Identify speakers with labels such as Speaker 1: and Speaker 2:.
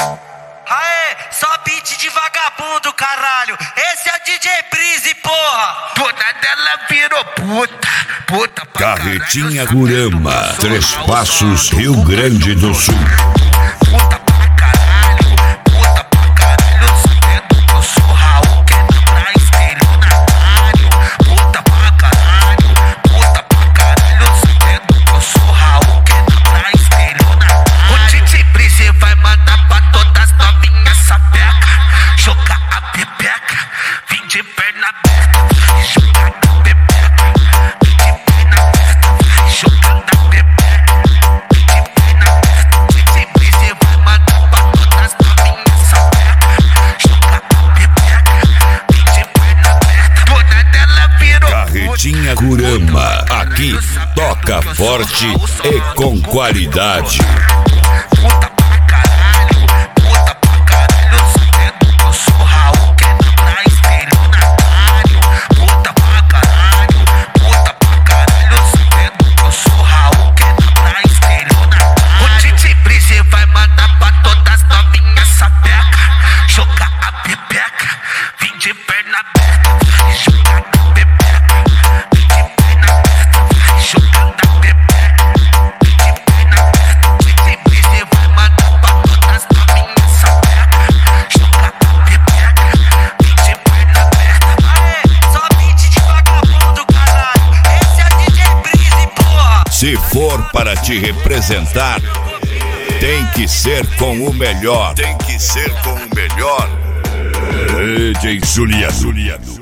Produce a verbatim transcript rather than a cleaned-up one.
Speaker 1: Aê, só beat de vagabundo, caralho. Esse é o D J Breezy, porra.
Speaker 2: Toda dela virou puta, puta pra
Speaker 3: Carretinha Gurama, Três Passos, Rio Grande do Sul.
Speaker 2: Puta pra caralho, puta pra caralho. Sabendo que eu sou Raul, que não pra estelionatário. Puta pra caralho, puta pra caralho. Sabendo que eu sou Raul, que não pra estelionatário. O D J Breezy vai mandar pra todas as novinhas sapeca, jogar a pepeca, vim de perna aberta, vai jogar a pepeca, vim de perna aberta, vai jogar a pepeca, vim de perna aberta. O D J Breezy vai mandar pra todas as novinhas sapeca, jogar a pepeca, vim de perna aberta. Toda dela virou
Speaker 3: Carretinha Gurama, aqui toca forte e com qualidade.
Speaker 2: puta pra caralho, puta pra caralho. Sabendo que eu sou Raul, que não pra estelionatário. Puta pra caralho, puta pra caralho. Sabendo que eu sou Raul, que não pra estelionatário. O D J Breezy vai mandar pra todas as novinhas sapeca, jogar a pepeca, vim de perna aberta, vai jogar a pepeca, vim de perna aberta, vai jogar a pepeca, vim de perna aberta. O D J Breezy vai mandar pra todas as novinhas sapeca, jogar a pepeca, vim de perna aberta.
Speaker 1: Aê, só beat de vagabundo, caralho. Esse é o D J Breezy, porra.
Speaker 3: Se for para te representar, tem que ser com o melhor. Tem que ser com o melhor. D J Juliano.